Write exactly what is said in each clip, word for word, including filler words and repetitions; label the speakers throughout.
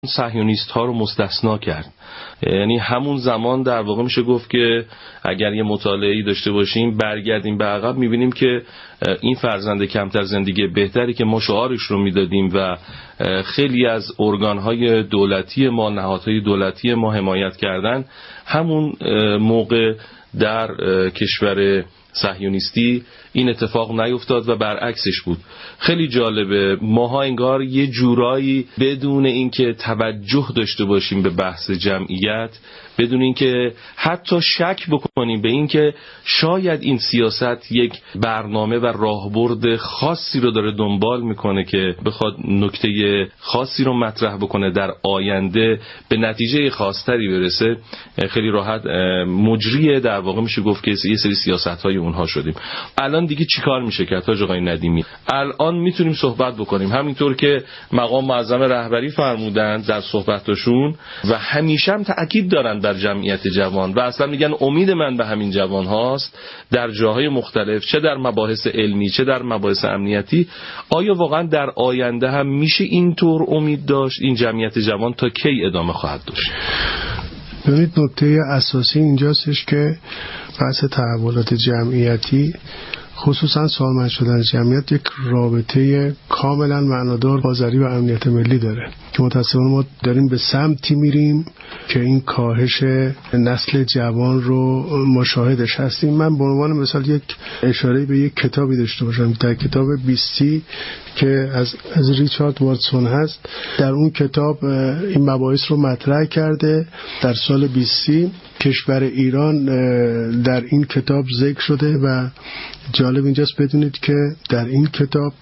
Speaker 1: صهیونیست ها رو مستثنا کرد. یعنی همون زمان در واقع میشه گفت که اگر یه مطالعه‌ای داشته باشیم برگردیم به عقب میبینیم که این فرزند کمتر زندگی بهتری که ما شعارش رو میدادیم و خیلی از ارگان‌های دولتی ما، نهادهای دولتی ما حمایت کردن، همون موقع در کشور صهیونیستی این اتفاق نیفتاد و برعکسش بود. خیلی جالبه، ماها انگار یه جورایی بدون اینکه توجه داشته باشیم به بحث جمعیت، بدون اینکه حتی شک بکنیم به اینکه شاید این سیاست یک برنامه و راهبرد خاصی رو داره دنبال میکنه که بخواد نکته خاصی رو مطرح بکنه در آینده به نتیجه خاصتری برسه، خیلی راحت مجری در واقع میشه گفت که یه سری سیاست‌های اونها شدیم. الان دیگه چیکار میشه کرد حاج آقای ندیمی؟ الان میتونیم صحبت بکنیم همینطور که مقام معظم رهبری فرمودن در صحبتاشون و همیشه هم تأکید دارن بر جمعیت جوان و اصلا میگن امید من به همین جوان هاست در جاهای مختلف، چه در مباحث علمی چه در مباحث امنیتی. آیا واقعا در آینده هم میشه اینطور امید داشت؟ این جمعیت جوان تا کی ادامه خواهد داشت؟
Speaker 2: ببینید نکته اساسی اینجاستش که بحث تحولات جمعیتی، خصوصا سالمند شدن جمعیت، یک رابطه کاملا معنادار با ذریع و امنیت ملی داره که متأسفانه ما داریم به سمتی میریم که این کاهش نسل جوان رو مشاهدش هستیم. من به عنوان مثال یک اشاره به یک کتابی داشته باشم، در کتاب بیستی که از از ریچارد واتسون هست. در اون کتاب این مباحث رو مطرح کرده. در سال بیستی کشور ایران در این کتاب ذکر شده و جالب اینجاست بدونید که در این کتاب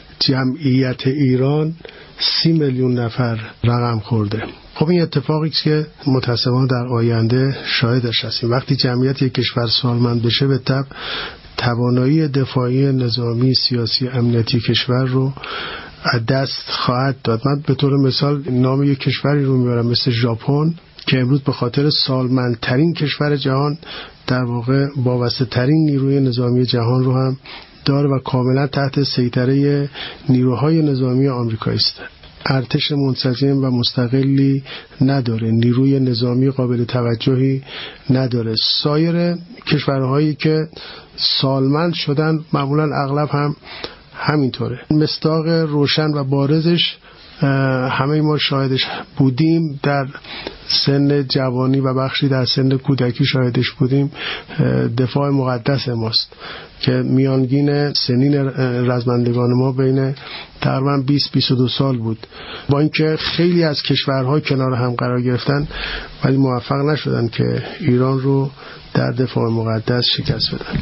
Speaker 2: جمعیت ایران سی میلیون نفر رقم خورده. خب این اتفاقی که متأسفانه در آینده شاهدش هستیم. وقتی جمعیت یک کشور سالمند بشه به طبع توانایی دفاعی نظامی، سیاسی، امنیتی کشور رو از دست خواهد داد. من به طور مثال نام یک کشوری رو میبرم مثل ژاپن که امروز به خاطر سالمندترین کشور جهان در واقع وابسته ترین نیروی نظامی جهان رو هم داره و کاملا تحت سیطره نیروهای نظامی آمریکایی است. ارتش منسجم و مستقلی نداره، نیروی نظامی قابل توجهی نداره. سایر کشورهایی که سالمند شدن معمولا اغلب هم همینطوره. مصداق روشن و بارزش همه ما شاهدش بودیم، در سن جوانی و بخشی در سن کودکی شاهدش بودیم. دفاع مقدس ماست که میانگین سنین رزمندگان ما بین تقریبا بیست تا بیست و دو سال بود. با اینکه خیلی از کشورها کنار هم قرار گرفتن ولی موفق نشدن که ایران رو در دفاع مقدس شکست بدن.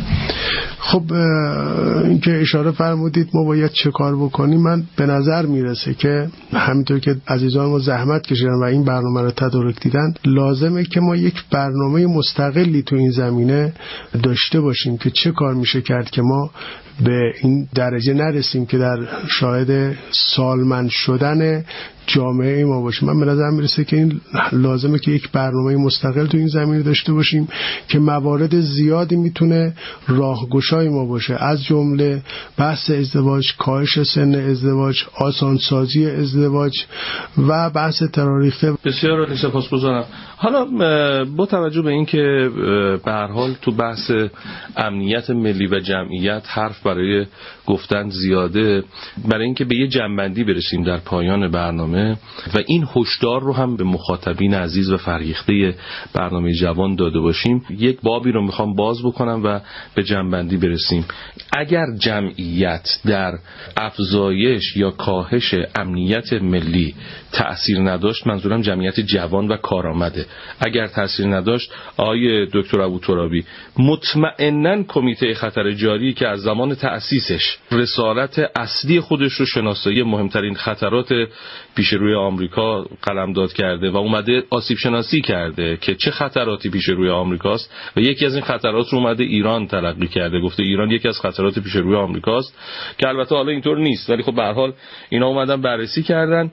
Speaker 2: خب اینکه اشاره فرمودید ما باید چه کار بکنیم، من به نظر میرسه که همینطور که عزیزان ما زحمت کشیدن و این برنامه رو تدارک دیدن، لازمه که ما یک برنامه مستقلی تو این زمینه داشته باشیم که چه کار میشه کرد که ما به این درجه نرسیم که در شاهد سالمند شدن جامعه ما باشیم. من به نظر میرسه که این لازمه که یک برنامه مستقل تو این زمینه داشته باشیم که موارد زیادی میتونه راهگشای ما باشه، از جمله بحث ازدواج، کاهش سن ازدواج، آسانسازی ازدواج و بحث تراریخته.
Speaker 1: بسیار عالی، سپاسگزارم. حالا با توجه به اینکه به هر حال تو بحث امنیت ملی و جمعیت حرف برای گفتن زیاده، برای اینکه به یه جنبندی برسیم در پایان برنامه و این هشدار رو هم به مخاطبین عزیز و فرهیخته برنامه جوان داده باشیم، یک بابی رو میخوام باز بکنم و به جنبندی برسیم. اگر جمعیت در افزایش یا کاهش امنیت ملی تأثیر نداشت، منظورم جمعیت جوان و کارآمده، اگر تأثیر نداشت، آقای دکتر ابوترابی، مطمئناً کمیته خطر جاری که از زمان تأسیسش رسالت اصلی خودش رو شناسایی مهمترین خطرات پیش روی آمریکا قلمداد کرده و اومده آسیب شناسی کرده که چه خطراتی پیش روی آمریکاست و یکی از این خطرات رو اومده ایران تلقی کرده، گفته ایران یکی از خطرات پیش روی آمریکاست، که البته حالا اینطور نیست ولی خب به هر حال اینا اومدن بررسی کردن.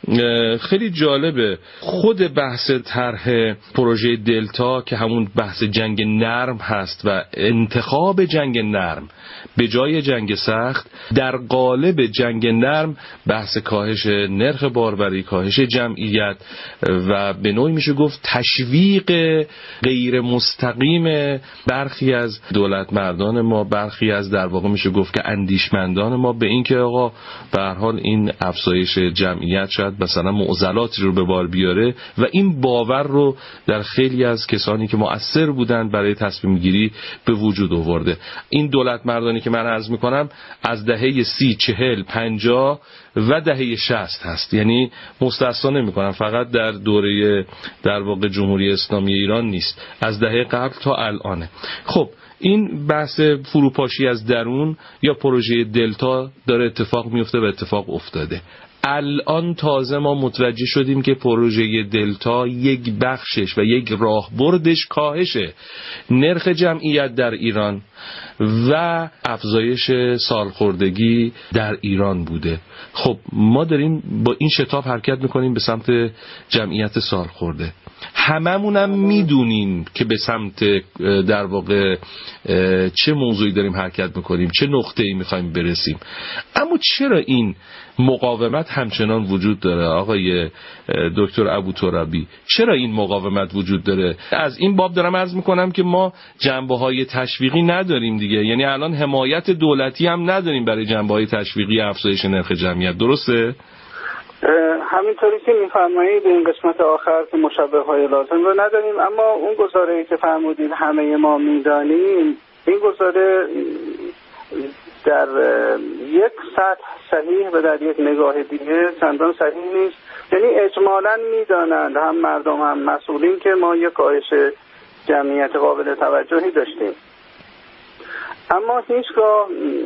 Speaker 1: خیلی جالبه خود بحث طرح پروژه دلتا که همون بحث جنگ نرم هست و انتخاب جنگ نرم به جای جنگ سخت، در قالب جنگ نرم بحث کاهش نرخ باربری، کاهش جمعیت و به نوعی میشه گفت تشویق غیر مستقیم برخی از دولت مردان ما، برخی از در واقع میشه گفت که اندیشمندان ما به این که آقا به هر حال این افزایش جمعیت شاید مثلا معضلاتی رو به بار بیاره و این باور رو در خیلی از کسانی که مؤثر بودن برای تصمیم گیری به وجود آورده. این دولت مردانی که من عرض میکنم از دهه سی، چهل، پنجاه و دهه شصت هست، یعنی مستثنا نمیکنم، فقط در دوره در واقع جمهوری اسلامی ایران نیست، از دهه قبل تا الانه. خب این بحث فروپاشی از درون یا پروژه دلتا داره اتفاق میفته و اتفاق افتاده. الان تازه ما متوجه شدیم که پروژه دلتا یک بخشش و یک راهبردش کاهش نرخ جمعیت در ایران و افزایش سالخوردگی در ایران بوده. خب ما داریم با این شتاب حرکت میکنیم به سمت جمعیت سالخورده. هممونم میدونیم که به سمت در واقع چه موضوعی داریم حرکت میکنیم، چه نقطه‌ای میخوایم برسیم. اما چرا این مقاومت همچنان وجود داره آقای دکتر ابوترابی؟ چرا این مقاومت وجود داره؟ از این باب دارم عرض میکنم که ما جنبه‌های تشویقی نداریم دیگه، یعنی الان حمایت دولتی هم نداریم برای جنبه‌های تشویقی افزایش نرخ جمعیت، درسته؟
Speaker 3: همینطوری که میفرمایید این قسمت آخر که مشابه های لازم رو نداریم، اما اون گزاره‌ای که فرمودید همه ما میدانیم، این گزاره در یک سطح صحیح و در یک نگاه دیگه چندان صحیح نیست. یعنی اجمالاً میدانند هم مردم هم مسئولین که ما یک کاهش جمعیت قابل توجهی داشتیم، اما هیچگاه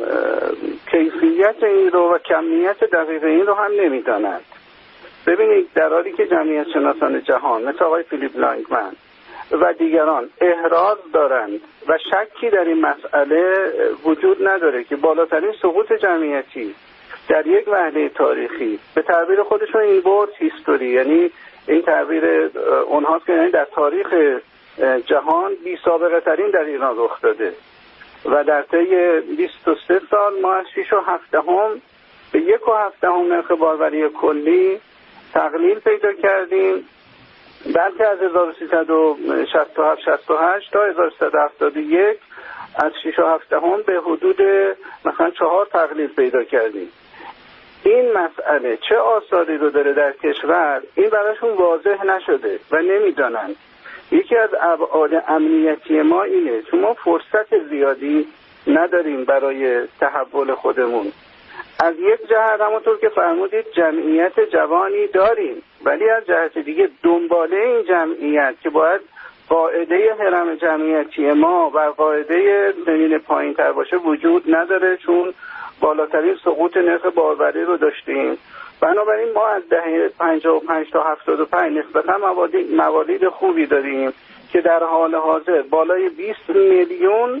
Speaker 3: کیفیت این رو و کمیت دقیق این رو هم نمیدانند. ببینید در حالی که جمعیت شناسان جهان مثل آقای فیلیپ لانگمن و دیگران احراز دارند و شکی در این مسئله وجود نداره که بالاترین سقوط جمعیتی در یک وهله تاریخی، به تعبیر خودشون این بورد هیستوری، یعنی این تعبیر اونهاست که یعنی در تاریخ جهان بی سابقه ترین در ایران رخ داده و در طی بیست و سه سال ما از شش و هفتم به یک و هفتم نرخ باربری کلی تقلیل پیدا کردیم، بلکه از هزار و سیصد و شصت و هفت شصت و هشت تا هزار و سیصد و هفتاد و یک از شش و هفتم به حدود مثلا چهار تقلیل پیدا کردیم. این مسئله چه آثاری رو داره در کشور این براشون واضح نشده و نمیدانند. یکی از ابعاد امنیتی ما اینه چون ما فرصت زیادی نداریم برای تحول خودمون. از یک جهت همونطور که فرمودید جمعیت جوانی داریم، ولی از جهت دیگه دنباله این جمعیت که باید قاعده هرم جمعیتی ما و قاعده سنین پایین تر باشه وجود نداره، چون بالاترین سقوط نرخ باربری رو داشتیم. بنابراین ما از دهه پنجاه و پنج تا هفتاد و پنج نسبتا موالید خوبی داریم که در حال حاضر بالای بیست میلیون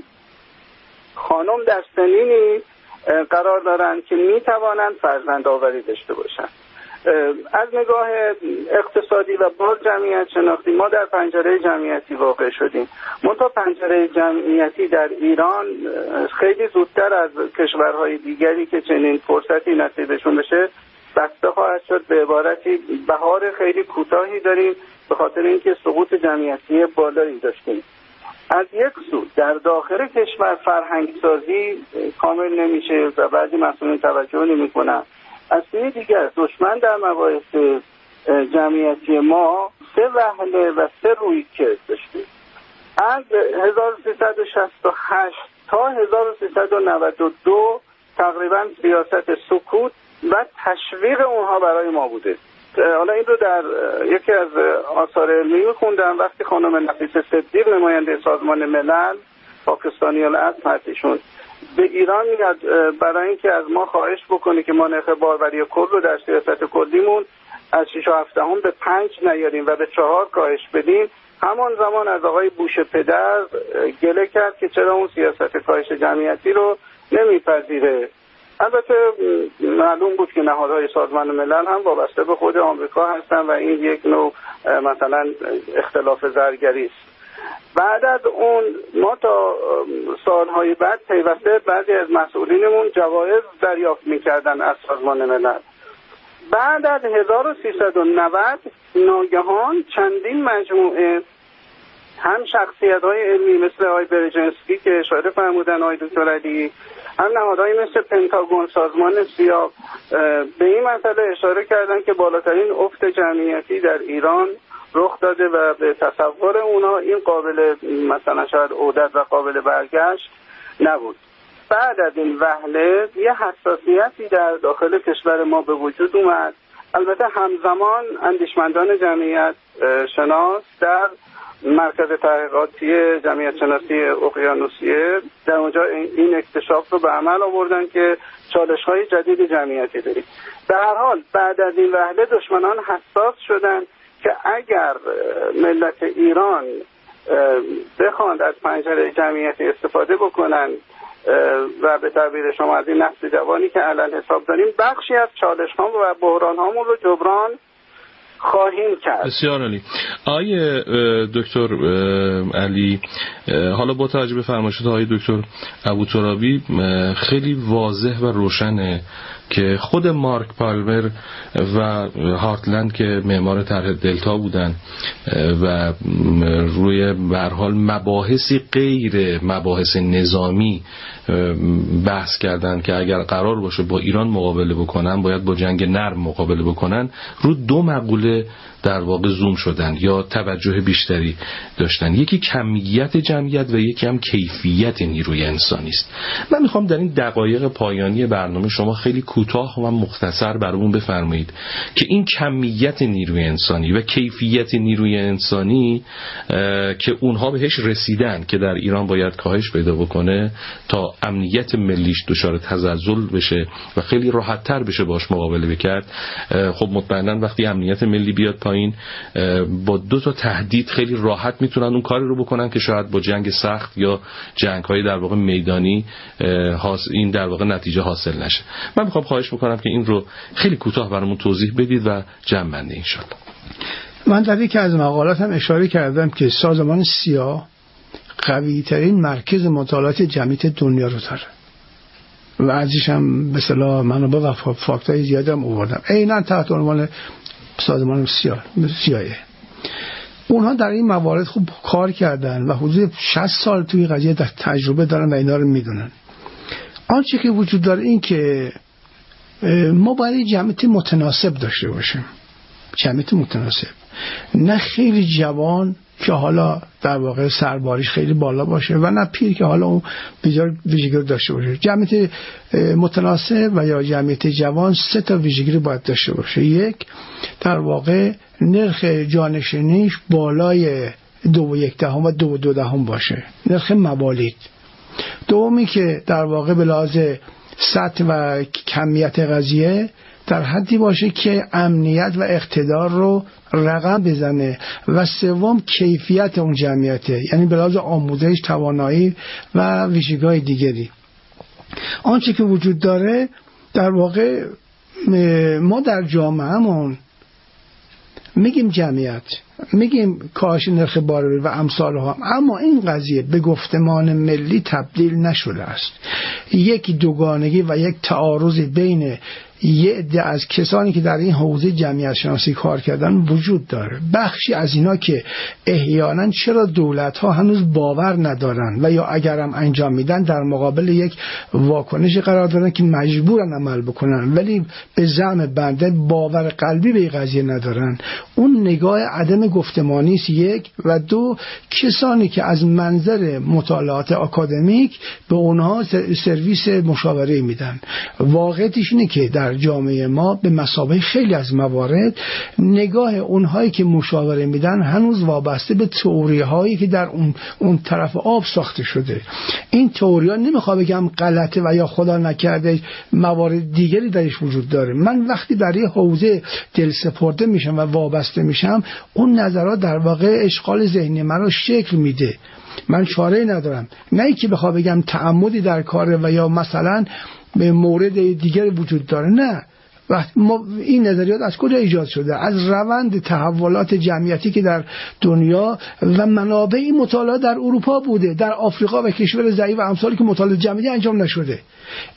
Speaker 3: خانم در سنینی قرار دارند که می توانند فرزند آوری داشته باشند. از نگاه اقتصادی و باز جمعیت شناختی ما در پنجره جمعیتی واقع شدیم. منتها پنجره جمعیتی در ایران خیلی زودتر از کشورهای دیگری که چنین فرصتی نصیبشون بشه بسته خواهد شد. به عبارتی بهار خیلی کوتاهی داریم به خاطر اینکه سقوط جمعیتی بالایی داشتیم. از یک سو در داخل کشور فرهنگ سازی کامل نمیشه و بعضی مسئولین توجه نمیکنن. از سوی دیگر دشمن در مباحث جمعیتی ما سه وهله و سه رویکرد داشته. از هزار و سیصد و شصت و هشت تا هزار و سیصد و نود و دو تقریبا سیاست سکوت و تشویق اونها برای ما بوده. حالا این رو در یکی از آثار علمی خوندم وقتی خانم نفیس صدیق نماینده سازمان ملل پاکستانی الاصل هستیشون به ایران میاد برای اینکه از ما خواهش بکنه که ما نرخ باربری کل رو در سیاست کلیمون از شش و هفتم به پنج نیاریم و به چهار کاهش بدیم، همان زمان از آقای بوش پدر گله کرد که چرا اون سیاست کاهش جمعیتی رو نمیپذیره. البته معلوم بود که نهادهای سازمان ملل هم وابسته به خود آمریکا هستن و این یک نوع مثلا اختلاف زرگری است. بعد از اون ما تا سالهای بعد پیوسته بعضی از مسئولینمون جوایز دریافت میکردن از سازمان ملل. بعد از هزار و سیصد و نود ناگهان چندین مجموعه هم شخصیت‌های علمی مثل آقای برژنسکی که اشاره فرمودن، آقای دکتر علی، هم نهادهایی مثل پنتاگون، سازمان سیاه، به این مسئله اشاره کردن که بالاترین افت جمعیتی در ایران رخ داده و به تصور اونا این قابل مثلا شاید عودت و قابل برگشت نبود. بعد از این وهله یه حساسیتی در داخل کشور ما به وجود اومد. البته همزمان اندیشمندان جمعیت شناس در مرکز تحقیقاتی جمعیت شناسی اقیانوسیه در اونجا این اکتشاف رو به عمل آوردن که چالش‌های جدید جمعیتی داریم. به هر حال بعد از این وهله دشمنان حساس شدن که اگر ملت ایران بخواند از پنجره جمعیتی استفاده بکنن و به تعبیر شما از این نسل جوانی که الان حساب داریم بخشی از چالش‌ها و بحران‌هامون رو جبران خواهیم کرد.
Speaker 1: بسیار عالی. آقای دکتر علی، حالا با توجه به فرمایشات آقای دکتر ابوترابی خیلی واضح و روشنه که خود مارک پالمر و هارتلند که معمار طرح دلتا بودن و روی به هر حال مباحثی غیر مباحث نظامی بحث کردن که اگر قرار باشه با ایران مقابله بکنن باید با جنگ نرم مقابله بکنن، رو دو مقوله در واقع زوم شدن یا توجه بیشتری داشتن. یکی کمیت جمعیت و یکی هم کیفیت نیروی انسانی است. من میخوام در این دقایق پایانی برنامه شما خیلی کوتاه و مختصر برامون بفرمایید که این کمیت نیروی انسانی و کیفیت نیروی انسانی که اونها بهش رسیدن که در ایران باید کاهش پیدا بکنه تا امنیت ملیش دچار تزلزل بشه و خیلی راحت‌تر بشه باش مقابله بکرد. خب مطمئنا وقتی امنیت ملی بیاد پایین با دو تا تهدید خیلی راحت میتونن اون کاری رو بکنن که شاید با جنگ سخت یا جنگ‌های در واقع میدانی این در واقع نتیجه حاصل نشه. من میخوام خواهش بکنم که این رو خیلی کوتاه برامون توضیح بدید و جمع بندی ان شاءالله.
Speaker 4: من در یکی از مقالاتم اشاره کردم که سازمان سیاه قوی ترین مرکز مطالعات جمعیت دنیا رو داره و ازش هم به اصطلاح منابع و فاکتای زیادی هم آوردم عیناً تحت عنوان سازمان سیاه سیاه. اونها در این موارد خوب کار کردن و حدود شصت سال توی قضیه در تجربه دارن و اینا رو میدونن. آنچه که وجود داره این که ما باید جمعیت متناسب داشته باشیم، جمعیت متناسب، نه خیلی جوان که حالا در واقع سرباریش خیلی بالا باشه و نه پیر که حالا اون بسیار ویژگی داشته باشه. جمعیت متناسب و یا جمعیت جوان سه تا ویژگی باید داشته باشه. یک، در واقع نرخ جانشینیش بالای دو و یک دهم و دو و دو دهم باشه، نرخ موالید. دومی که در واقع به لحاظ سطح و کمیت قضیه در حدی باشه که امنیت و اقتدار رو رقم بزنه. و سوم کیفیت اون جمعیته، یعنی به لحاظ آموزش، توانایی و ویژگی‌های دیگری. آنچه که وجود داره در واقع ما در جامعهمون میگیم جمعیت، میگیم کاهش نرخ بارور و امثالها، اما این قضیه به گفتمان ملی تبدیل نشده است. یک دوگانگی و یک تعارض بین یه عده از کسانی که در این حوزه جمعیت شناسی کار کردن وجود داره. بخشی از اینا که احیانا چرا دولت ها هنوز باور ندارن و یا اگرم انجام میدن در مقابل یک واکنش قرار دارن که مجبورن عمل بکنن، ولی به زعم بنده باور قلبی به این قضیه ندارن. اون نگاه عدم گفتمانی است یک، و دو کسانی که از منظر مطالعات آکادمیک به اونها سرویس مشاوره میدن. واقعیتش اینه که در جامعه ما به مثابه خیلی از موارد نگاه اونهایی که مشاوره میدن هنوز وابسته به تئوری هایی که در اون اون طرف آب ساخته شده. این تئوری ها نمیخوام بگم غلطه و یا خدا نکرده موارد دیگری درش وجود داره. من وقتی برای حوزه دل سپرده میشم و وابسته میشم، اون نظرات در واقع اشغال ذهنی من رو شکل میده. من چاره ندارم، نه اینکه بخوام بگم تعمدی در کاره و یا مثلا به مورد دیگر وجود داره، نه. و این نظریات از کجا ایجاد شده؟ از روند تحولات جمعیتی که در دنیا و منابع این مطالعات در اروپا بوده، در آفریقا و کشور ضعیف و امثالی که مطالعات جمعیتی انجام نشده.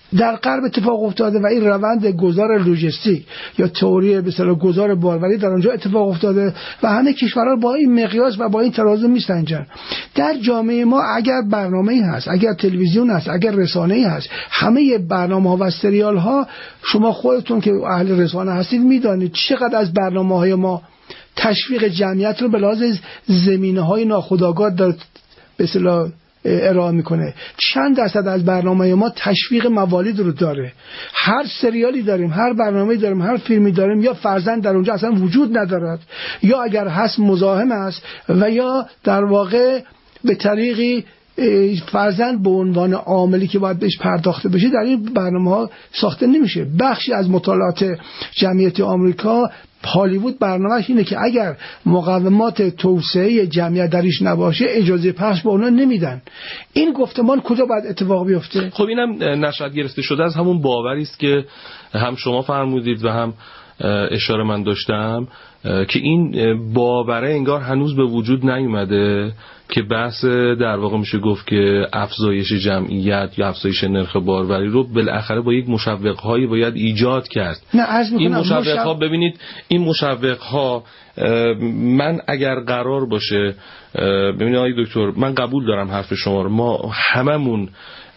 Speaker 4: در غرب اتفاق افتاده و این روند گذار لوجستیک یا تئوری به اصطلاح گذار باروری در اونجا اتفاق افتاده و همه کشورها با این مقیاس و با این ترازو میسنجن. در جامعه ما اگر برنامه‌ای هست، اگر تلویزیون هست، اگر رسانه‌ای هست، همه برنامه‌ها و سریال‌ها، شما خودتون که اهل رسانه هستید میدانید چقدر از برنامه‌های ما تشویق جمعیت رو به لحاظ زمینه‌های ناخودآگاه در به اصطلاح ارائه میکنه. چند درصد از برنامه ما تشویق موالید رو داره. هر سریالی داریم، هر برنامه‌ای داریم، هر فیلمی داریم، یا فرزند در اونجا اصلا وجود ندارد، یا اگر هست مزاحم است، و یا در واقع به طریقی فرزند به عنوان عاملی که باید بهش پرداخته بشه در این برنامه‌ها ساخته نمیشه. بخشی از مطالعات جمعیت آمریکا، هالیوود برنامه‌اش اینه که اگر مقومات توسعه جمعیت درش نباشه اجازه پخش به اونا نمیدن. این گفتمان کجا باید اتفاق بیفته؟
Speaker 1: خب اینم نشأت گرفته شده از همون باوری است که هم شما فرمودید و هم اشاره من داشتم که این باوره انگار هنوز به وجود نیومده که بحث در واقع میشه گفت که افزایش جمعیت یا افزایش نرخ باروری رو بالاخره با یک مشوق‌هایی باید ایجاد کرد. این مشوق‌ها مشو... ببینید این مشوق‌ها من اگر قرار باشه، ببینید آقای دکتر، من قبول دارم حرف شما رو، ما هممون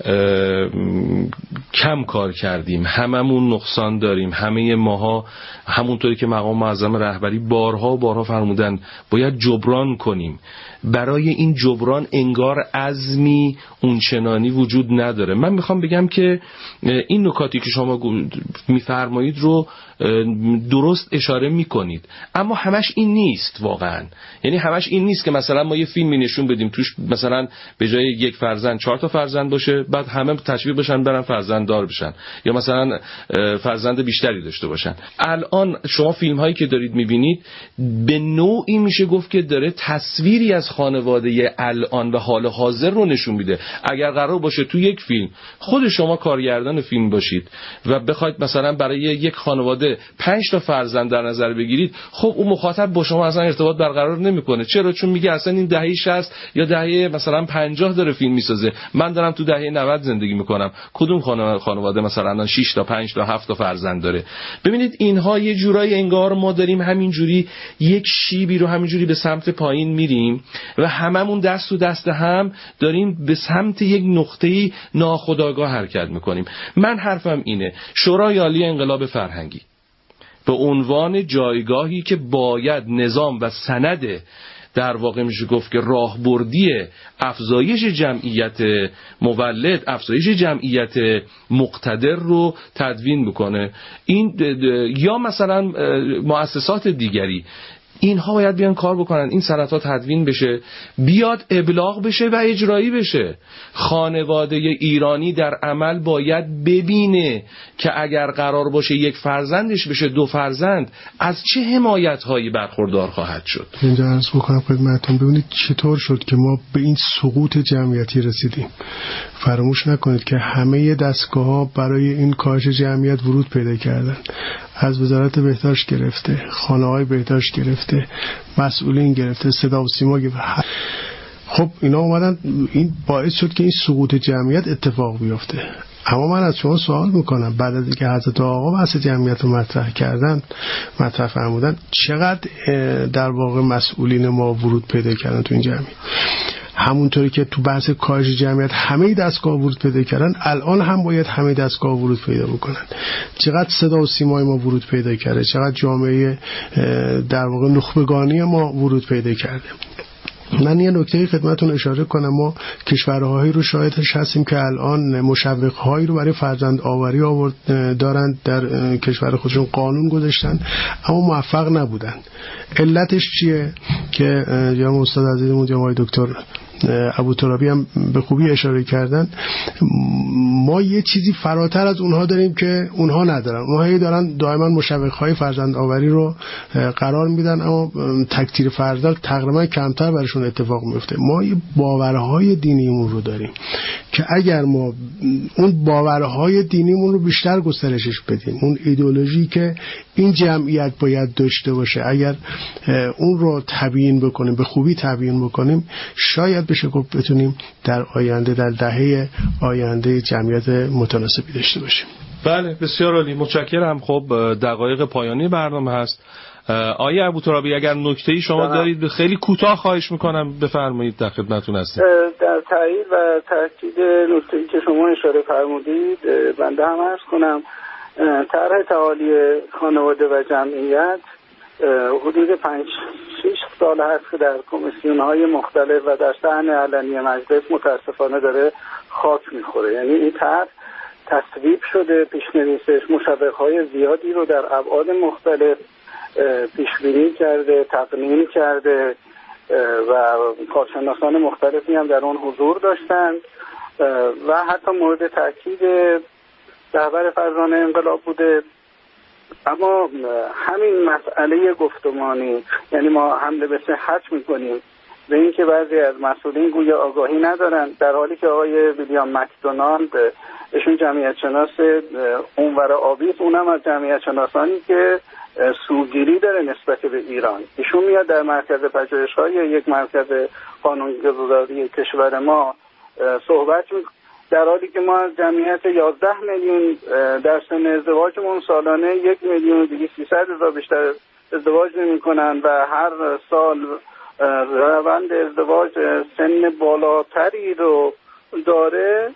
Speaker 1: کم کار کردیم، هممون نقصان داریم، همه ماها همونطوری که مقام معظم رهبری بارها و بارها فرمودن باید جبران کنیم. برای این جبران انگار عزمی اونچنانی وجود نداره. من میخوام بگم که این نکاتی که شما میفرمایید رو درست اشاره میکنید، اما همش این نیست واقعا. یعنی همش این نیست که مثلا ما یه فیلمی نشون بدیم توش مثلا به جای یک فرزند چهار تا فرزند باشه، بعد همه تشویق بشن برن فرزنددار بشن یا مثلا فرزند بیشتری داشته باشن. الان شما فیلم هایی که دارید میبینید به نوعی میشه گفت که داره تصویری از خانواده الان و حال حاضر رو نشون میده. اگر قرار باشه تو یک فیلم خود شما کارگردان فیلم باشید و بخواید مثلا برای یک خانواده پنج تا فرزند در نظر بگیرید، خب اون مخاطب با شما اصلا ارتباط برقرار نمیکنه. چرا؟ چون میگه اصلا این دهه شصت یا دهه مثلا پنجاه داره فیلم میسازه، من دارم تو دهه نود زندگی میکنم. کدوم خانواده مثلا شش تا پنج تا هفت تا فرزند داره؟ ببینید اینها یه جورایی انگار ما داریم همینجوری یک شیبی رو همینجوری به سمت پایین میریم و هممون دست تو دست هم داریم به سمت یک نقطه‌ای ناخودآگاه حرکت میکنیم. من حرفم اینه، شورای عالی انقلاب فرهنگی به عنوان جایگاهی که باید نظام و سند در واقع میشه گفت که راهبردی افزایش جمعیت مولد، افزایش جمعیت مقتدر رو تدوین بکنه، این یا مثلا مؤسسات دیگری، اینها باید بیان کار بکنن، این سندها تدوین بشه، بیاد ابلاغ بشه و اجرایی بشه. خانواده ایرانی در عمل باید ببینه که اگر قرار باشه یک فرزندش بشه دو فرزند، از چه حمایت هایی برخوردار خواهد شد.
Speaker 2: اینجا عرض بکنم خدمتتون ببینید چطور شد که ما به این سقوط جمعیتی رسیدیم. فراموش نکنید که همه دستگاه ها برای این کاهش جمعیت ورود پیدا کردن، از وزارت بهداشت گرفته، خانه‌های بهداشت گرفته، مسئولین گرفته، صدا و سیما گرفته. خب اینا اومدن، این باعث شد که این سقوط جمعیت اتفاق بیفته. اما من از شما سوال میکنم، بعد از اینکه حضرت آقا بحث جمعیت رو مطرح کردن، مطرح فرمودن، چقدر در واقع مسئولین ما ورود پیدا کردن تو این جمعیت؟ همونطوری که تو بحث کاهش جمعیت همه دستگاه ورود پیدا کردن، الان هم باید همه دستگاه ورود پیدا بکنن. چقدر صدا و سیمای ما ورود پیدا کرده، چقدر جامعه در واقع نخبگانی ما ورود پیدا کرده. من یه نکته خدمتتون اشاره کنم، ما کشورهایی رو شاهدش هستیم که الان مشوق‌هایی رو برای فرزند آوری آورد دارند، در کشور خودشون قانون گذاشتن اما موفق نبودن. علتش چیه که جناب استاد عزیزمون جناب دکتر ابوترابی هم به خوبی اشاره کردن؟ ما یه چیزی فراتر از اونها داریم که اونها ندارن. اونها دارن دائما مشوق‌های فرزند آوری رو قرار میدن اما تکثیر فرزند تقریبا کمتر برشون اتفاق میفته. ما یه باورهای دینیمون رو داریم که اگر ما اون باورهای دینیمون رو بیشتر گسترشش بدیم، اون ایدئولوژی که این جمعیت باید داشته باشه، اگر اون رو تبیین بکنیم، به خوبی تبیین بکنیم، شاید بشه گفت بتونیم در آینده در دهه آینده جمعیت متناسبی داشته باشیم.
Speaker 1: بله بسیار عالی، متشکرم. خب دقایق پایانی برنامه هست. آقای ابوترابی اگر نکته‌ای شما دارم. دارید خیلی کوتاه خواهش میکنم بفرمایید، در خدمتتون هستیم.
Speaker 3: در تایید و تاکید نکته‌ای که شما اشاره فرمودید بنده هم عرض کنم طرح تعالی خانواده و جمعیت حدود پنج شش سال هست که در کمیسیون‌های مختلف و در صحن علنی مجلس متاسفانه داره خاک میخوره. یعنی این طرح تصویب شده، پیش‌نویسش مشوق‌های زیادی رو در ابعاد مختلف پیش‌بینی کرده، تقنین کرده و کارشناسان مختلفی هم در اون حضور داشتند و حتی مورد تاکید رهبر فرزانه انقلاب بوده. اما همین مسئله گفتمانی، یعنی ما حمله به صحت میکنیم به این که بعضی از مسئولین گویا آگاهی ندارن، در حالی که آقای ویلیام مکدونالد ایشون جمعیت شناس اونور آبی، اونم از جمعیت شناسانی که سوگیری داره نسبت به ایران. ایشون میاد در مرکز پژوهش‌های یک مرکز قانونگذاری کشور ما صحبت میکنه، در حالی که ما از جمعیت یازده میلیون در سن ازدواجمون سالانه یک میلیون و دویست هزار بیشتر ازدواج نمی‌کنن و هر سال روند ازدواج سن بالاتری رو داره.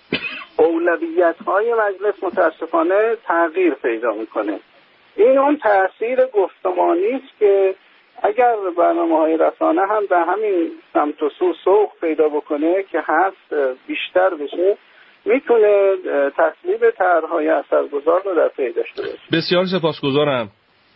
Speaker 3: اولویت‌های مجلس متاسفانه تغییر پیدا میکنه. این اون تأثیر گفتمانی است که اگر برنامه‌های رسانه هم در همین سمت و سو سوق پیدا بکنه که هست بیشتر بشه، میتونه تصویب طرح‌های اثرگذار رو در پی داشته باشه.
Speaker 1: بسیار سپاسگزارم.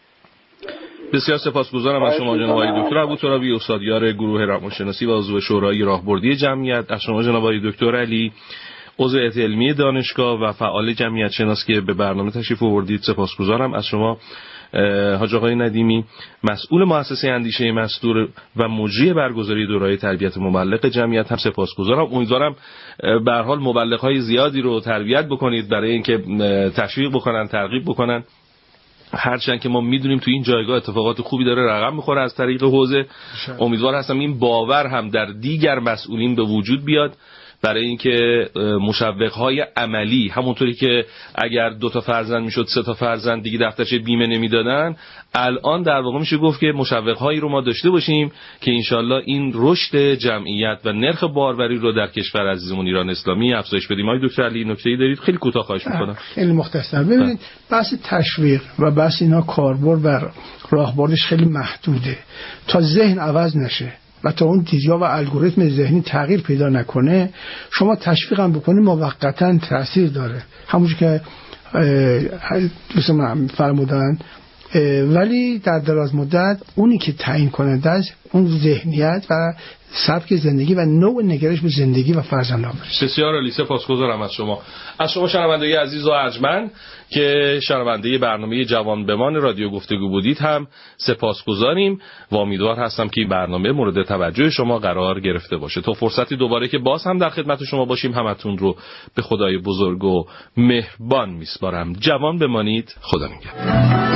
Speaker 1: بسیار سپاسگزارم از شما جناب آقای دکتر ابوترابی، استادیار گروه روانشناسی و عضو شورای راهبردی جمعیت، از شما جناب آقای دکتر علی، عضو هیئت علمی دانشگاه و فعال جمعیت شناس که به برنامه تشریف آوردید سپاسگزارم. از شما حاج آقای ندیمی، مسئول مؤسسه اندیشه مستور و مجری برگزاری دوره‌های تربیت مبلغ جمعیت هم سپاسگزارم. امیدوارم به هر حال مبلغ‌های زیادی رو تربیت بکنید برای اینکه تشویق بکنن، ترغیب بکنن، هرچند که ما میدونیم تو این جایگاه اتفاقات خوبی داره رقم میخوره از طریق حوزه. امیدوار هستم این باور هم در دیگر مسئولین به وجود بیاد برای اینکه مشوق‌های عملی، همونطوری که اگر دو تا فرزند میشد سه تا فرزند دیگه دفترچه بیمه نمیدادن، الان در واقع میشه گفت که مشوق‌هایی رو ما داشته باشیم که انشالله این رشد جمعیت و نرخ باروری رو در کشور عزیزمون ایران اسلامی افزایش بدیم. آقای دکتر علی نکته‌ای دارید؟ خیلی کوتاه خواهش می‌کنم.
Speaker 4: خیلی مختصر. ببینید بحث تشویق و بحث اینا کاربرد و راهبردش خیلی محدوده. تا ذهن عوض نشه و تا اون دیدیا و الگوریتم ذهنی تغییر پیدا نکنه، شما تشویق هم بکنید موقتا تاثیر داره، همونجوری که دوستان فرمودن، ولی در دراز مدت اونی که تعیین کننده است اون ذهنیت و سبک زندگی و نوع نگرش به زندگی و فرزندان است.
Speaker 1: بسیار عالی، سپاسگزارم از شما. از شما شنوندگان عزیز و ارجمند که شنونده برنامه جوان بمان رادیو گفتگو بودید هم سپاسگزاریم و امیدوار هستم که این برنامه مورد توجه شما قرار گرفته باشه. تا فرصتی دوباره که باز هم در خدمت شما باشیم، همتون رو به خدای بزرگ و مهربان میسپارم. جوان بمانید. خدا نگهدار.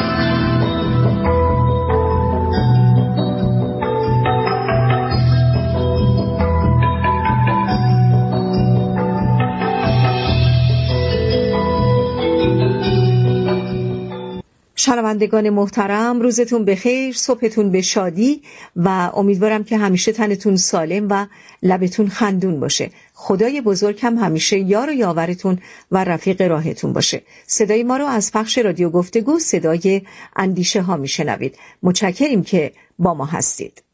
Speaker 5: شنوندگان محترم، روزتون بخیر، صبحتون به شادی و امیدوارم که همیشه تنتون سالم و لبتون خندون باشه. خدای بزرگ هم همیشه یار و یاورتون و رفیق راهتون باشه. صدای ما رو از پخش رادیو گفتگو، صدای اندیشه ها میشنوید. متشکریم که با ما هستید.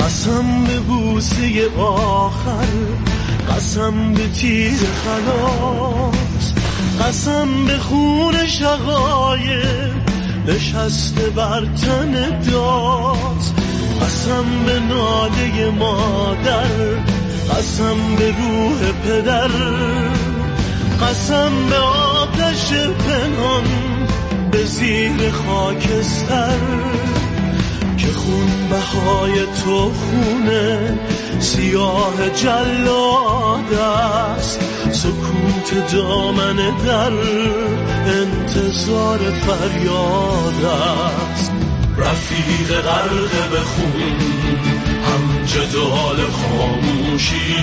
Speaker 6: قسم به بوسه آخر، قسم به تیر خلاص، قسم به خون شقایق نشسته بر تن داز، قسم به ناله مادر، قسم به روح پدر، قسم به آتش پنهان به زیر خاکستر، که خون بهای تو خونه سیاه جلاد است، سکوت دامن در انتظار فریاد است. رفیق غرق به خون هم جدال خاموشی،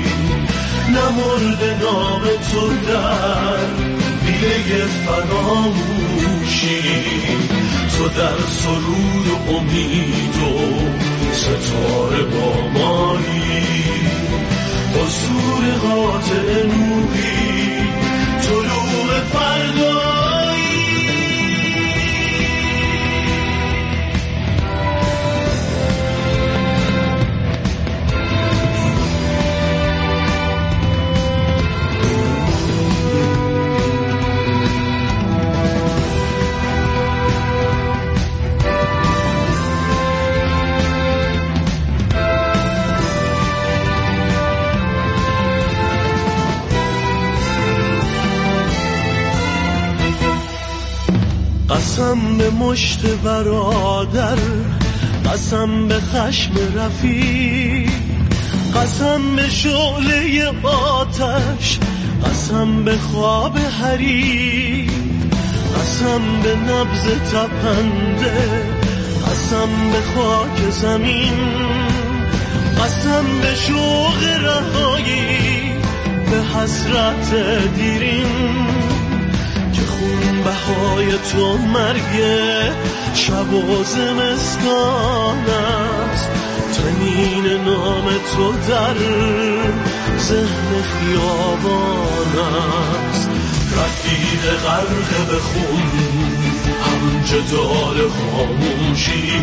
Speaker 6: نمرد نام تو در بیله فراموشی، تو در سرود و امید و ستاره با مایی، حضور قاطع نوری طلوع فردایی. قسم به مشت برادر، قسم به خشم رفیق، قسم به شعله آتش، قسم به خواب حریق، قسم به نبض تپنده، قسم به خاک زمین، قسم به شوق رهایی، به حسرت دیرین، خون بهای تو مرگ شب و زمستان است، تنین نام تو در ذهن خیابان است. رفیق غرق به خون هم جدال خاموشی،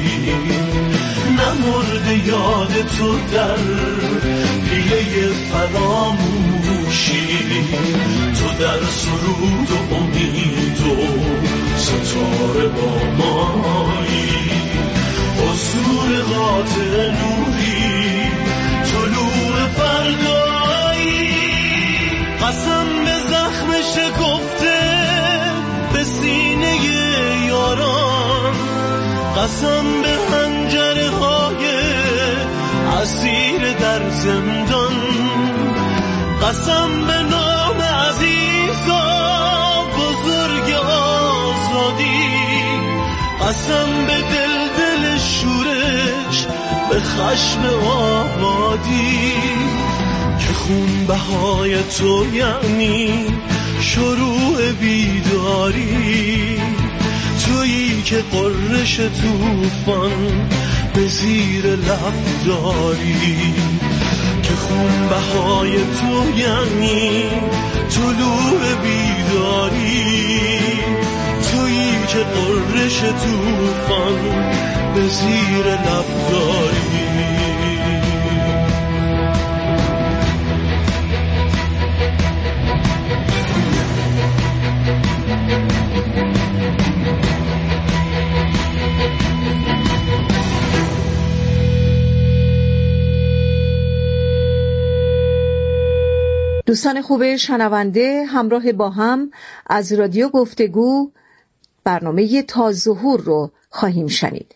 Speaker 6: نمرد یاد تو در بیله فراموشی، تو در سرود و امید و ستاره با مایی، حضور قاطع نوری طلوع فردایی. قسم به زخم شکفته به سینه یاران، قسم به حنجره های اسیر در زندان، قسم به نام عزیزا بزرگ آزادی، قسم به دل دل شورش به خشم آبادی، که خون بهای تو یعنی شروع بیداری، تویی که قررش توفان به زیر لب داری، که خون بهای تو یعنی طلوع بیداری، تویی که قررش توفان به زیر لب داری.
Speaker 5: دوستان خوب شنونده، همراه با هم از رادیو گفتگو برنامه تا ظهور رو خواهیم شنید.